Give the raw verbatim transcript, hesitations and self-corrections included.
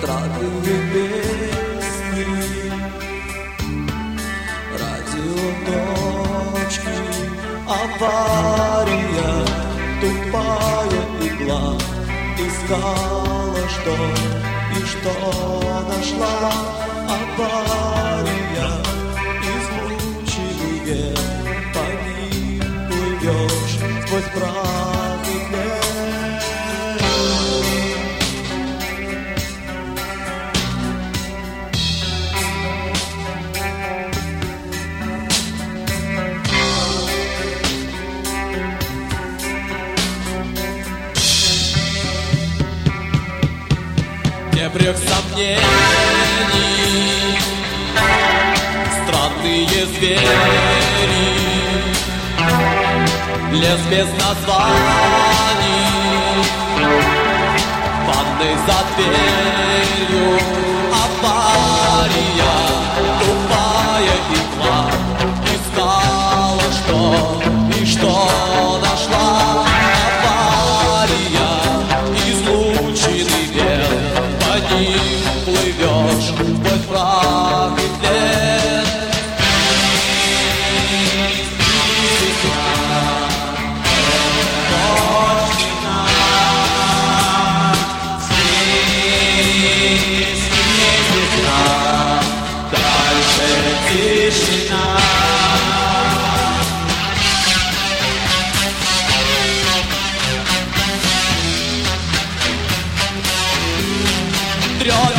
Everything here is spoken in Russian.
Странные песни, радио-точки, авария, тупая игла. Искала что и что нашла. Авария, излученные, по ним плывешь сквозь прах и тлен. Брег сомнений, странные звери, лес без названий, ванной за дверью. Авария, тупая игла, искала что и что нашла. Авария, излученный век, под ним плывешь сквозь прах и тлен. Дальше тишина. Трёх